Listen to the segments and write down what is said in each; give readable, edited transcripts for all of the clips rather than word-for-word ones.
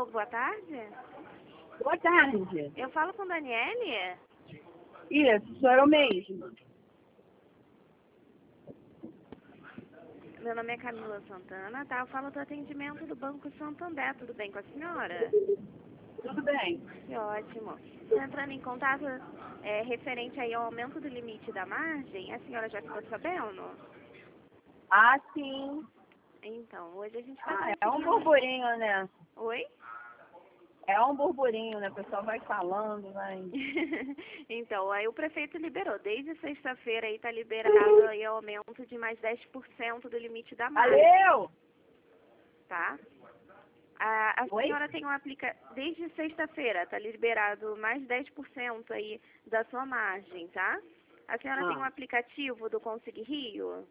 boa tarde. Boa tarde. Eu falo com Daniele? Isso, sou eu mesmo. Meu nome é Camila Santana, tá? Eu falo do atendimento do Banco Santander. Tudo bem com a senhora? Tudo bem. Que ótimo. Estou entrando em contato referente aí ao aumento do limite da margem. A senhora já ficou sabendo? Ah, sim. Então, hoje a gente vai É um burburinho, né? Oi? É um burburinho, né? O pessoal vai falando, vai... Então, aí o prefeito liberou. Desde sexta-feira aí tá liberado aí o aumento de mais 10% do limite da margem. Valeu! Tá? A Oi? senhora tem desde sexta-feira tá liberado mais 10% aí da sua margem, tá? A senhora tem um aplicativo do Consegui Rio?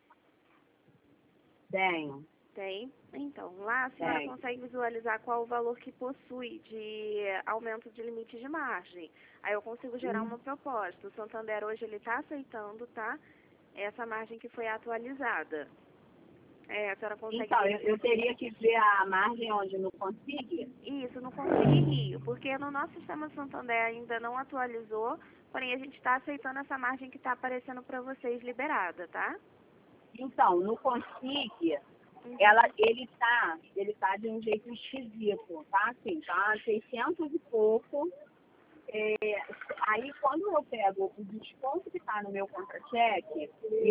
Tenho. Tem. Então, lá a senhora consegue visualizar qual o valor que possui de aumento de limite de margem. Aí eu consigo gerar uma proposta. O Santander hoje ele está aceitando, tá? Essa margem que foi atualizada. A senhora consegue... Então, eu teria que ver a margem onde não consigo? Isso, no Consegui Rio, porque no nosso sistema Santander ainda não atualizou, porém a gente está aceitando essa margem que está aparecendo para vocês liberada, tá? Então, no Consigue, ele tá de um jeito esquisito, tá? Assim, tá 600 e pouco. Aí, quando eu pego o desconto que tá no meu contra-cheque e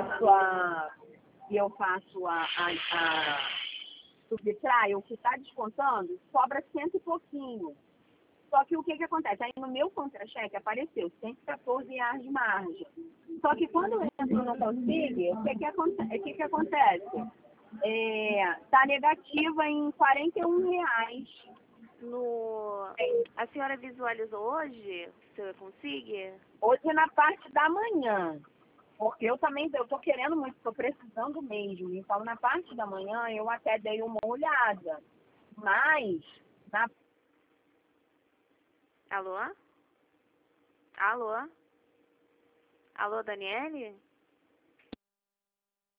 eu faço subtraio o que está descontando, sobra cento e pouquinho. Só que o que acontece? Aí no meu contra-cheque apareceu 114 reais de margem. Só que quando eu entro no Consigue, o que acontece? Tá negativa em 41 reais. A senhora visualizou hoje, se eu consigo? Hoje na parte da manhã. Porque eu tô querendo muito, tô precisando mesmo. Então, na parte da manhã, eu até dei uma olhada. Mas, Alô? Alô? Alô, Daniele?